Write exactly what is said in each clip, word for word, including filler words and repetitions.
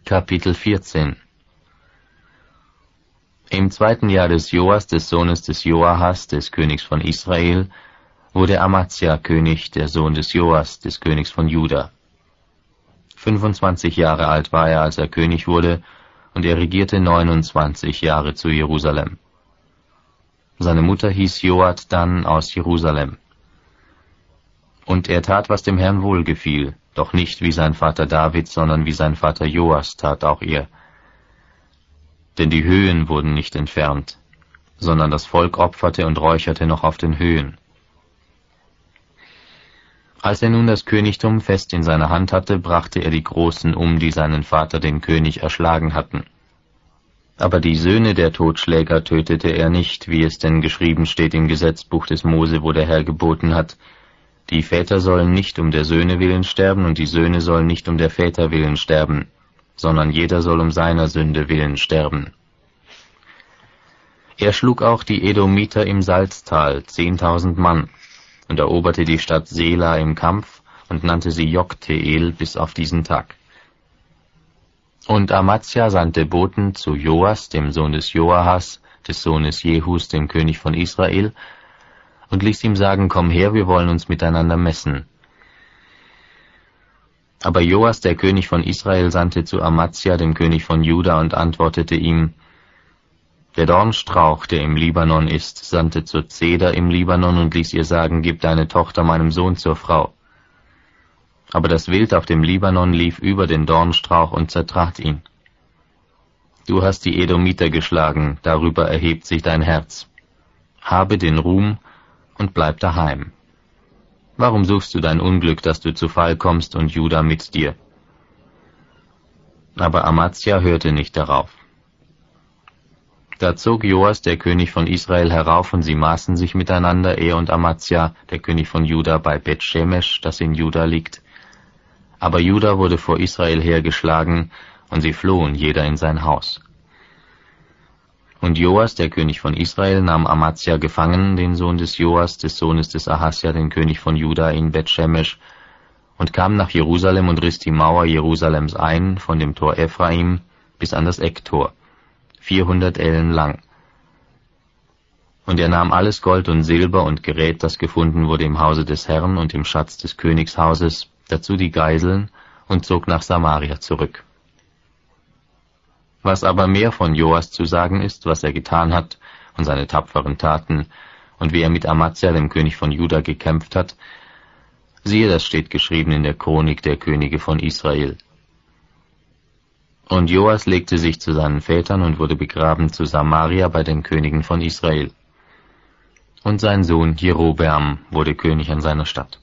Kapitel vierzehn. Im zweiten Jahr des Joas, des Sohnes des Joahas, des Königs von Israel, wurde Amazia König, der Sohn des Joas, des Königs von Juda. Fünfundzwanzig Jahre alt war er, als er König wurde, und er regierte neunundzwanzig Jahre zu Jerusalem. Seine Mutter hieß Joaddan aus Jerusalem. Und er tat, was dem Herrn wohlgefiel, doch nicht wie sein Vater David, sondern wie sein Vater Joas tat auch er. Denn die Höhen wurden nicht entfernt, sondern das Volk opferte und räucherte noch auf den Höhen. Als er nun das Königtum fest in seiner Hand hatte, brachte er die Großen um, die seinen Vater den König erschlagen hatten. Aber die Söhne der Totschläger tötete er nicht, wie es denn geschrieben steht im Gesetzbuch des Mose, wo der Herr geboten hat: Die Väter sollen nicht um der Söhne willen sterben, und die Söhne sollen nicht um der Väter willen sterben, sondern jeder soll um seiner Sünde willen sterben. Er schlug auch die Edomiter im Salztal, zehntausend Mann, und eroberte die Stadt Sela im Kampf und nannte sie Jokteel bis auf diesen Tag. Und Amazia sandte Boten zu Joas, dem Sohn des Joahas, des Sohnes Jehus, dem König von Israel, und ließ ihm sagen: Komm her, wir wollen uns miteinander messen. Aber Joas, der König von Israel, sandte zu Amazia, dem König von Juda, und antwortete ihm: Der Dornstrauch, der im Libanon ist, sandte zur Zeder im Libanon und ließ ihr sagen: Gib deine Tochter meinem Sohn zur Frau. Aber das Wild auf dem Libanon lief über den Dornstrauch und zertrat ihn. Du hast die Edomiter geschlagen, darüber erhebt sich dein Herz. Habe den Ruhm und bleib daheim. Warum suchst du dein Unglück, dass du zu Fall kommst und Juda mit dir? Aber Amazia hörte nicht darauf. Da zog Joas, der König von Israel, herauf, und sie maßen sich miteinander, er und Amazia, der König von Juda, bei Bet-Shemesh, das in Juda liegt. Aber Juda wurde vor Israel hergeschlagen, und sie flohen jeder in sein Haus. Und Joas, der König von Israel, nahm Amazia gefangen, den Sohn des Joas, des Sohnes des Ahasja, den König von Juda, in Bet-Shemesh, und kam nach Jerusalem und riss die Mauer Jerusalems ein, von dem Tor Ephraim bis an das Ecktor, vierhundert Ellen lang. Und er nahm alles Gold und Silber und Gerät, das gefunden wurde im Hause des Herrn und im Schatz des Königshauses, dazu die Geiseln, und zog nach Samaria zurück. Was aber mehr von Joas zu sagen ist, was er getan hat, und seine tapferen Taten, und wie er mit Amazia, dem König von Juda, gekämpft hat, siehe, das steht geschrieben in der Chronik der Könige von Israel. Und Joas legte sich zu seinen Vätern und wurde begraben zu Samaria bei den Königen von Israel. Und sein Sohn Jerobeam wurde König an seiner Stadt.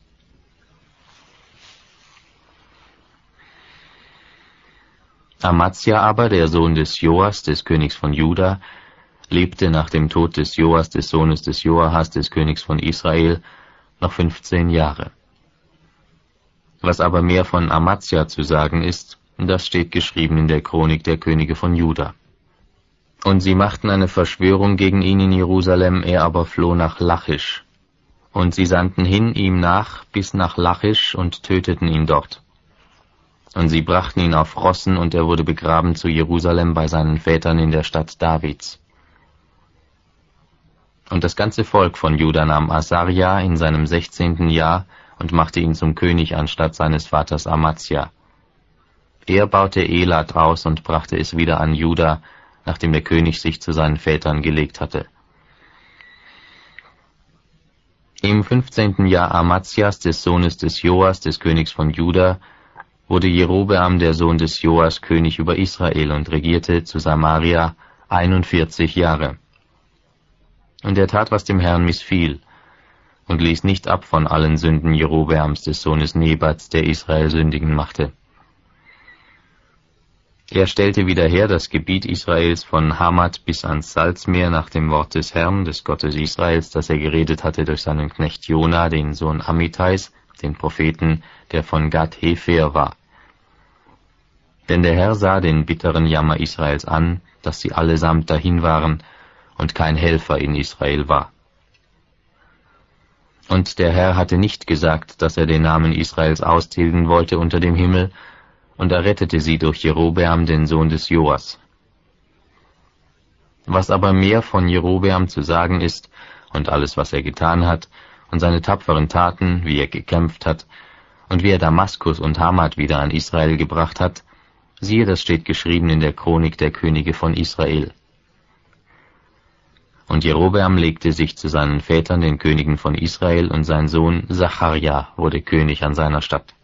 Amazia aber, der Sohn des Joas, des Königs von Juda, lebte nach dem Tod des Joas, des Sohnes des Joahas, des Königs von Israel, noch fünfzehn Jahre. Was aber mehr von Amazia zu sagen ist, das steht geschrieben in der Chronik der Könige von Juda. Und sie machten eine Verschwörung gegen ihn in Jerusalem, er aber floh nach Lachisch. Und sie sandten hin ihm nach bis nach Lachisch und töteten ihn dort. Und sie brachten ihn auf Rossen, und er wurde begraben zu Jerusalem bei seinen Vätern in der Stadt Davids. Und das ganze Volk von Juda nahm Asaria in seinem sechzehnten Jahr und machte ihn zum König anstatt seines Vaters Amazia. Er baute Elat aus und brachte es wieder an Juda, nachdem der König sich zu seinen Vätern gelegt hatte. Im fünfzehnten Jahr Amazias, des Sohnes des Joas, des Königs von Juda, wurde Jerobeam, der Sohn des Joas, König über Israel und regierte zu Samaria einundvierzig Jahre. Und er tat, was dem Herrn missfiel, und ließ nicht ab von allen Sünden Jerobeams, des Sohnes Nebats, der Israel sündigen machte. Er stellte wieder her das Gebiet Israels von Hamat bis ans Salzmeer nach dem Wort des Herrn, des Gottes Israels, das er geredet hatte durch seinen Knecht Jona, den Sohn Amittais, den Propheten, der von Gad-Hefer war. Denn der Herr sah den bitteren Jammer Israels an, dass sie allesamt dahin waren und kein Helfer in Israel war. Und der Herr hatte nicht gesagt, dass er den Namen Israels austilgen wollte unter dem Himmel, und errettete sie durch Jerobeam, den Sohn des Joas. Was aber mehr von Jerobeam zu sagen ist, und alles, was er getan hat, und seine tapferen Taten, wie er gekämpft hat, und wie er Damaskus und Hamat wieder an Israel gebracht hat, siehe, das steht geschrieben in der Chronik der Könige von Israel. Und Jerobeam legte sich zu seinen Vätern, den Königen von Israel, und sein Sohn Sacharja wurde König an seiner Statt.